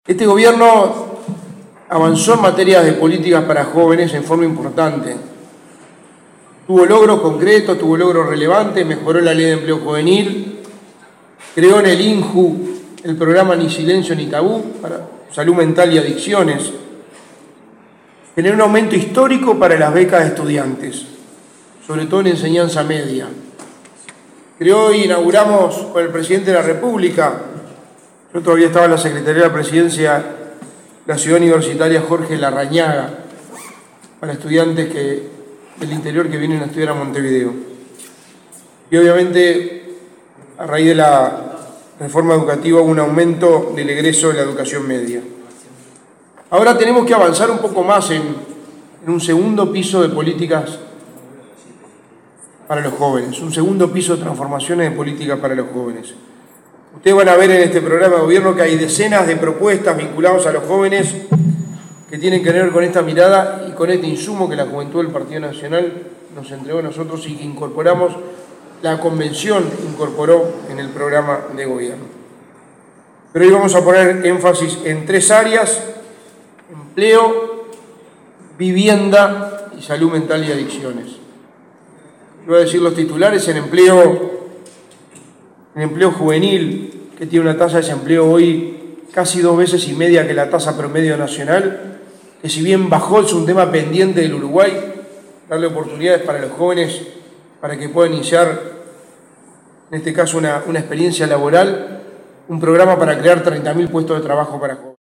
Este gobierno avanzó en materia de políticas para jóvenes en forma importante. Tuvo logros concretos, tuvo logros relevantes, mejoró la ley de empleo juvenil, creó en el INJU el programa Ni Silencio ni Tabú para salud mental y adicciones, generó un aumento histórico para las becas de estudiantes, sobre todo en enseñanza media. Creó y inauguramos con el presidente de la República, yo todavía estaba en la Secretaría de la Presidencia, la ciudad universitaria Jorge Larrañaga, para estudiantes del interior que vienen a estudiar a Montevideo. Y obviamente, a raíz de la reforma educativa, hubo un aumento del egreso de la educación media. Ahora tenemos que avanzar un poco más en un segundo piso de políticas para los jóvenes, un segundo piso de transformaciones de políticas para los jóvenes. Ustedes van a ver en este programa de gobierno que hay decenas de propuestas vinculadas a los jóvenes que tienen que ver con esta mirada y con este insumo que la juventud del Partido Nacional nos entregó a nosotros y que incorporamos, la Convención incorporó en el programa de gobierno. Pero hoy vamos a poner énfasis en tres áreas: empleo, vivienda y salud mental y adicciones. Voy a decir los titulares. En empleo juvenil, que tiene una tasa de desempleo hoy casi 2,5 veces que la tasa promedio nacional, que si bien bajó, es un tema pendiente del Uruguay, darle oportunidades para los jóvenes para que puedan iniciar, en este caso, una experiencia laboral, un programa para crear 30.000 puestos de trabajo para jóvenes.